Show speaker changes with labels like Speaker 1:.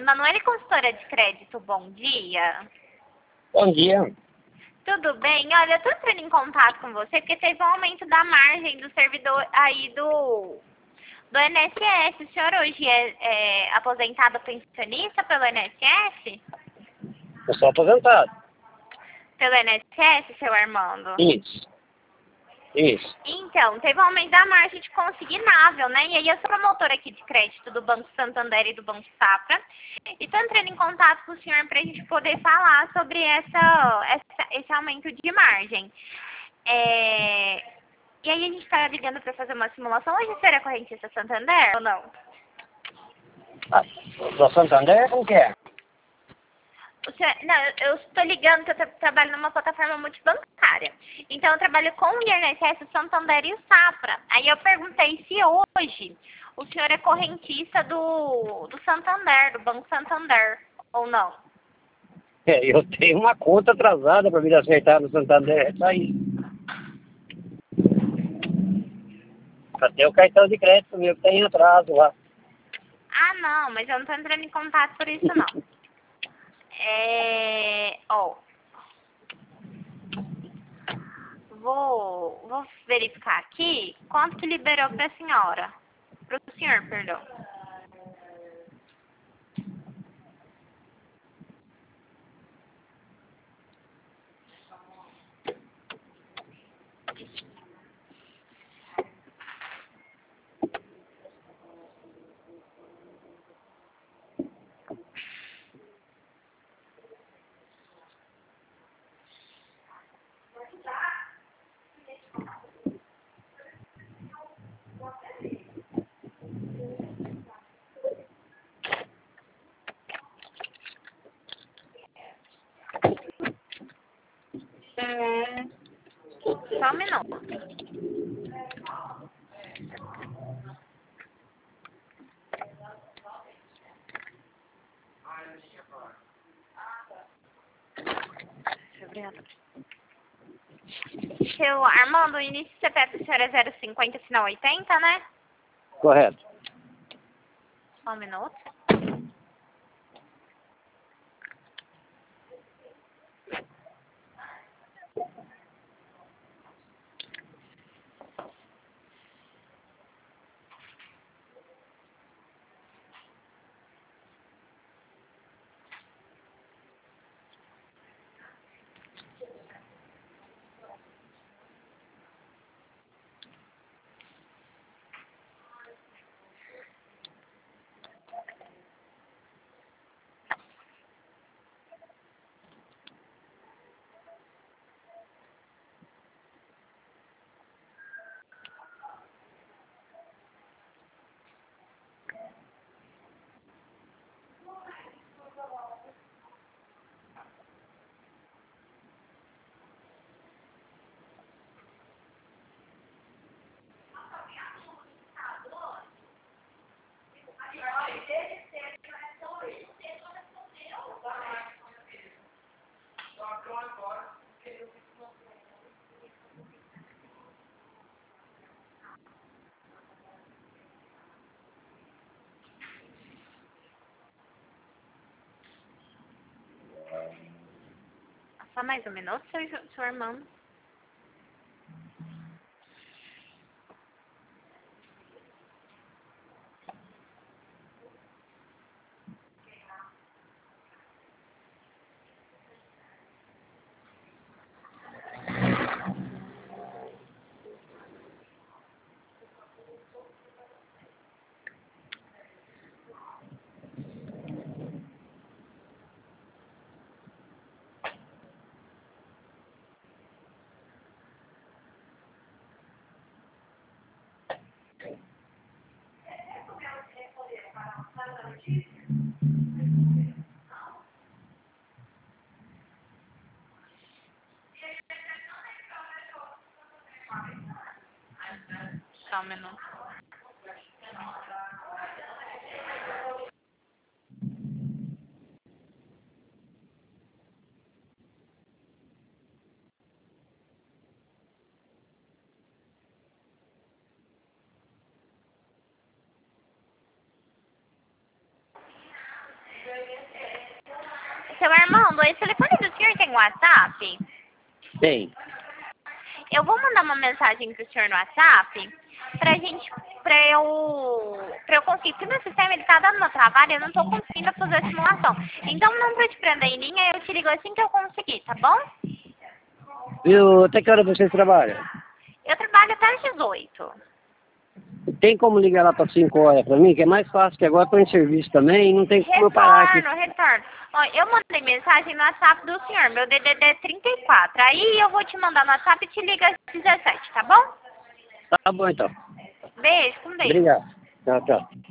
Speaker 1: Emanuele, consultora de crédito, bom dia.
Speaker 2: Bom dia.
Speaker 1: Tudo bem? Olha, eu tô entrando em contato com você porque teve um aumento da margem do servidor aí do INSS. O senhor hoje é aposentado pensionista pelo INSS?
Speaker 2: Eu sou aposentado.
Speaker 1: Pelo INSS, seu Armando?
Speaker 2: Isso.
Speaker 1: Então, teve um aumento da margem de consignável, né? E aí eu sou promotora aqui de crédito do Banco Santander e do Banco Safra. E tô entrando em contato com o senhor para a gente poder falar sobre esse aumento de margem. E aí a gente tá ligando para fazer uma simulação. Hoje o senhor é correntista Santander ou não?
Speaker 2: Do Santander, como que é?
Speaker 1: Não, eu estou ligando que eu trabalho numa plataforma multibancária. Então, eu trabalho com o INSS, o Santander e o Safra. Aí eu perguntei se hoje o senhor é correntista do Santander, do Banco Santander, ou não.
Speaker 2: Eu tenho uma conta atrasada para vir acertar no Santander, só isso. Até o cartão de crédito meu que tem atraso lá.
Speaker 1: Ah, não, mas eu não estou entrando em contato por isso, não. Vou verificar aqui quanto que liberou para a senhora. Para o senhor, perdão. Só um minuto. Obrigada. Seu Armando, o início do CPF do senhor é 050, final 80, né?
Speaker 2: Correto.
Speaker 1: Só um minuto. Só mais um minuto, seu Armando. Só um minuto. Seu Armando, esse telefone do senhor tem WhatsApp?
Speaker 2: Tem.
Speaker 1: Eu vou mandar uma mensagem pro senhor no WhatsApp pra eu conseguir. Porque meu sistema ele tá dando meu trabalho, eu não tô conseguindo fazer a simulação. Então não vou te prender em linha, eu te ligo assim que eu conseguir, tá bom?
Speaker 2: Viu, até que hora vocês trabalham?
Speaker 1: Eu trabalho até às 18.
Speaker 2: Tem como ligar lá para 5 horas para mim, que é mais fácil, que agora estou em serviço também e não tem como eu parar aqui.
Speaker 1: Retorno. Ó, eu mandei mensagem no WhatsApp do senhor, meu DDD é 34. Aí eu vou te mandar no WhatsApp e te liga às 17, tá bom?
Speaker 2: Tá bom então.
Speaker 1: Beijo, com Deus.
Speaker 2: Obrigado. Tchau, tchau.